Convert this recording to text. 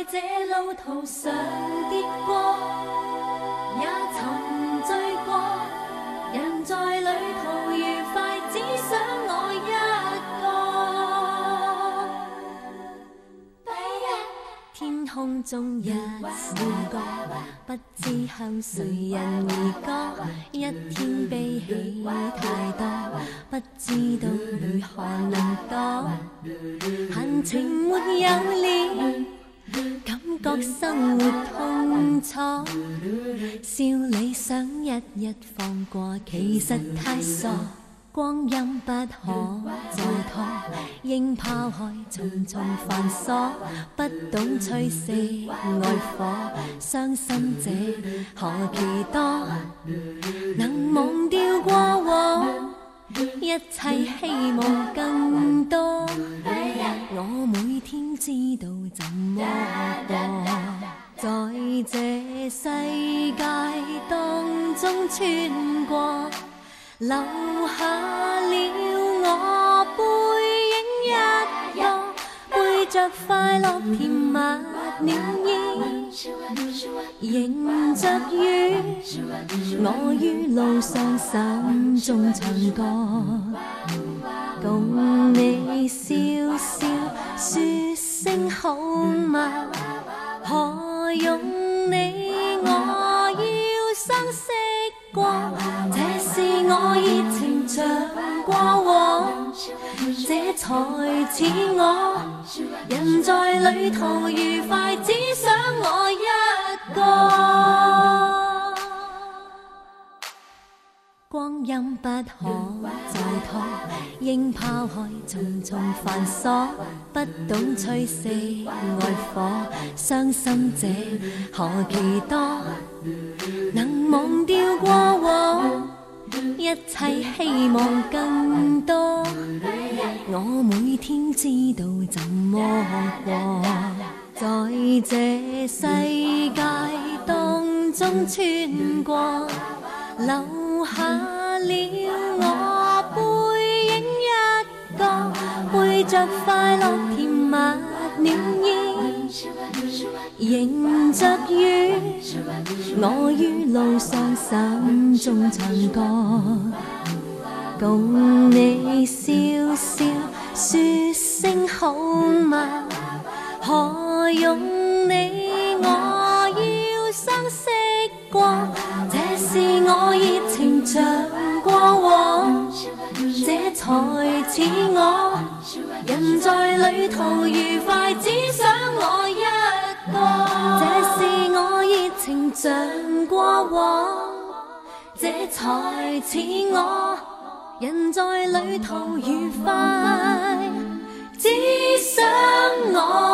这路途上跌过，也曾醉过。人在旅途愉快，只想我一个。天空中一小歌，不知向谁人而歌。一天悲喜太多，不知道如何能躲。閒情沒有了，感覺生活痛楚。笑理想日日放過，其實太傻。光陰不可再拖，應拋開重重繁瑣。不懂吹熄愛火，傷心者何其多。能忘掉過往，一切希望更多。我每天知道怎麼過，在這世界當中穿過，留下了我背影一個，背着快樂甜蜜暖意，迎着雨，我於路上心中唱歌，共你笑笑說聲好嗎？何用你我要相識過，這是我熱情像過往，這才似我，人在旅途愉快，只想我一個。光陰不可再拖，應拋開重重繁瑣。不懂吹熄愛火，傷心者何其多。能忘掉過往，一切希望更多。我每天知道怎麼過，在這世界當中穿過，留下了我背影一個，背着快樂甜蜜暖意，迎着雨，我於路上心中唱歌，共你笑笑說聲好嗎？何用你我要相識過，這是我熱情像過往，這才似我，人在旅途愉快，只想我一個。這是我熱情像過往，這才似我，人在旅途愉快，只想我